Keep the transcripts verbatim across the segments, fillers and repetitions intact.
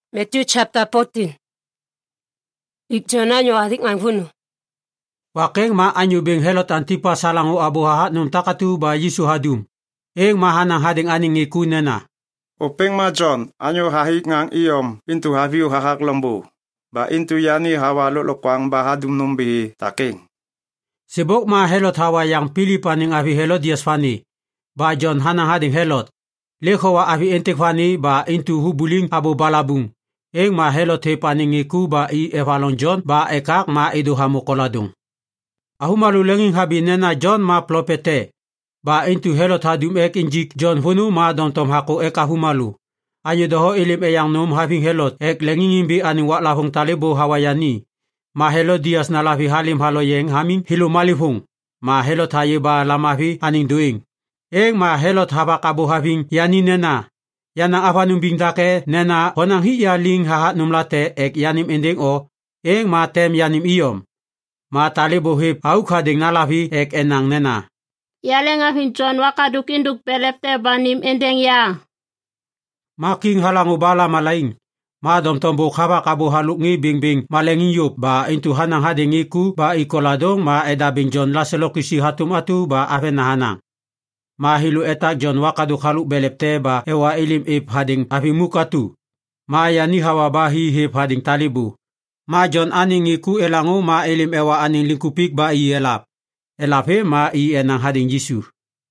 Matthew chapter fourteen. Ikjona nyo adik ang hunu. Wakeng ma anyo beng helot antipa salango abuhahat nung takatu ba Yisu hadum. Eng mahanang hading aning ngikuna na. Openg ma John, anyo hahik ngang iyom, intu haviu hahak lembu. Ba intu yani hawa lokwang ba hadum numbi taking. Sibok ma helot hawa yang pilipaning avi helot diasfani. Ba John hanang hading helot. Lekho wa avi entek fani ba intu hubuling abu balabung. Eng ma helot he paning ngiku ba i evalon John ba ekak ma idu hamu koladung. Ahu malulenging habi nena John ma plopete. Ba intu helot hadum ek injik John hunu ma dontom hako ek ahu malu. Anyo doho ilim eyang num having helot ek lenging imbi aning wak lahong talibo hawayani. Ma helot dias na lavi halim haloyeng haming hilu malifung. Ma helot haye ba lamavi aning duing. Eng ma helot habak abu having yani nena. Yanang avanum bingdake nena honang hiya ling hahat numlate ek yanim ending o. Eng ma tem yanim iyom. Ma talibo hip au kading nalavi ek enang nena. Yaleng afin John wakaduk induk pelepte banim endeng ya. Making halang ubala malaing. Ma dom tombo habak abu haluk ngi bing bing malengin yup ba intu hanang hading iku ba ikoladong ma edabing John laselokisi hatum atu ba afen nahanang. Mahilu etak John wakaduk haluk belepte ba ewa ilim ip hading afi mukatu. Ma yani hawa bahi hip hading talibu. Ma John aning iku elangu ma ilim ewa aning lingkupik ba i elap. Elap he ma i enang hading Yisu.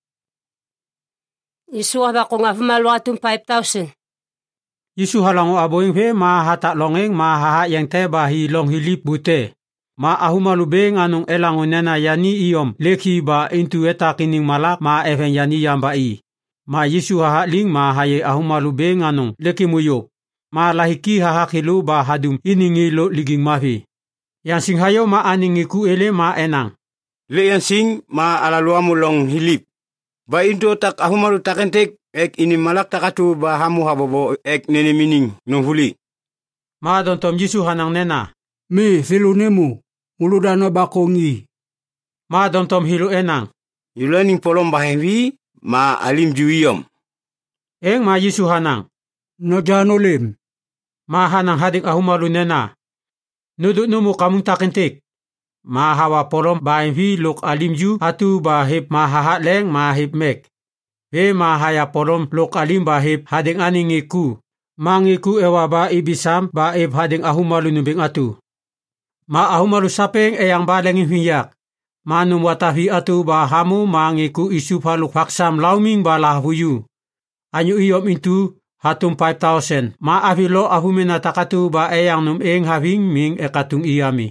Yisu aba kong afumalu atum five thousand. Yisu halangu aboing he ma hatak longeng ma haha yang te ba hi long hilip bute. Ma ahumalu beng anung elangu nena yani iyom leki ba intu eta kining malak ma even yani yamba i. Ma Yisu haha ling ma haye ahumalu beng anung leki muyup. Ma lahiki haha kilu ba hadum iningi lo liging mafi. Yang sing hayo ma aning iku ele ma enang. Le yang sing ma alalua mulong hilip. Ba intu tak ahumalu takentek ek ini malak takatu ba hamu habobo ek nene mining nunghuli. Ma dontom Yisu hanang nena. Mi filunemu. Muludana bakongi. Ma dontom hilu enang. Yulaning polom bahemvi ma alim juiyom. Eng ma Yisu hanang. No janolim. Ma hanang hadik ahumalu nena. Nuduk numu kamung takentik. Ma hawa polom bahemvi luk alim ju atu bahip ma hahat leng ma hip mek. He ma haya polom luk alim bahip hading aning iku. Mangiku ewa ba ibisam ba ip hading ahumalu nubing atu. Ma ahumalu sapeng eyang balengin hiyak. Manum watafi atu ba hamu mangiku isu paluk faksam lauming balah huyu. Anyu iyom itu hatum five thousand. Ma avilo ahumena takatu ba eyang num eng having ming ekatung iyami.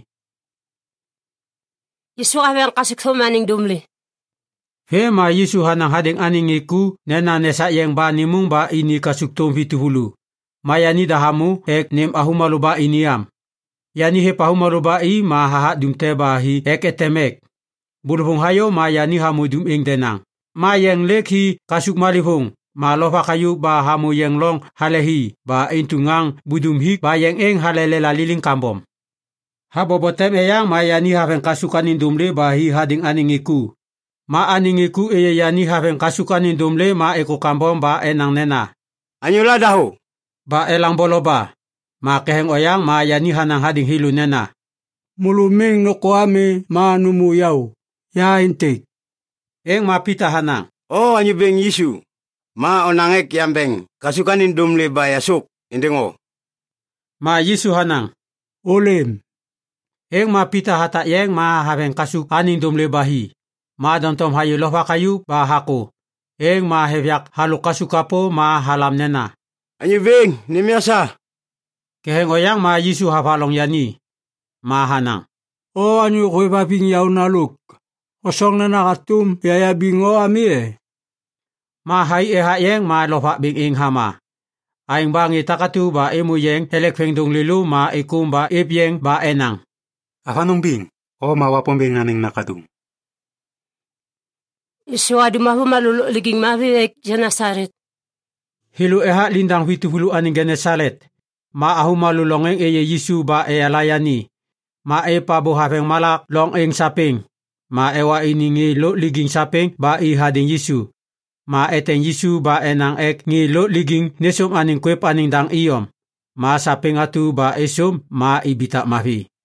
Yisu awen kasikso maning dumli. He ma Yisu hanang hading aning iku nena nesa yang ba nimung ba ini kasuktum fituhulu. Mayani dahamu ek nim ahumalu ba iniam. Yani he pahumalu ba i ma hahat dum tebahi ek etemek. Bulhung hayo ma yani hamu dum ing denang. Ma yang leki kasuk malihung. Ma lofa kayu ba hamu yang long halehi ba intungang budum hik ba yang eng halelela liling kambom. Habobotem eyang ma yani haven kasukanin dumle ba hi hading aning iku. Ma aning iku eye yani haven kasukanin dumle ma eko kambom ba enang nena. Anyola daho. Ba elang bolo ba. Ma keheng oyang ma yani hanang hading hilu nena. Muluming no koame ma numu yau. Ya intik. Eng ma pita hanang. Oh anyu beng Yisu. Ma onangek yang beng. Kasukanin dumle ba yasuk. Indengo. Ma Yisu hanang. Olim. Eng ma pita hata yeng ma haveng kasuk aning dumle bahi. Ma dontom hayu lofa kayu ba hako. Eng ma hevyak halu kasukapo ma halam nena. Anyu beng nemiasa. Keheng oyang ma Yisu hafalong yani. Ma hanang. O anyu koe paping yau naluk. Osong na nakatum yaya bingo ami e. Ma hai e hayeng ma lofa bing ing hama. Aing bangi takatu ba emu yeng helek fengdung lilu ma ikum ba ip yeng ba enang. Afanong bing. O mawapong bing naning nakadung. Yisu adumahu malulu liging mavi ek janasaret. Hilu eha lindang fituhulu aning genesaret. Ma ahu malulongeng eye Yisu ba e alayani. Ma e pabo haveng malak long eng sapeng. Ma ewa iningi lo liging sapeng ba i hading Yisu. Ma eteng Yisu ba enang ek ngi lo liging nesum aning kwep aning dang iyom. ma sapeng atu ba esum ma ibita mavi.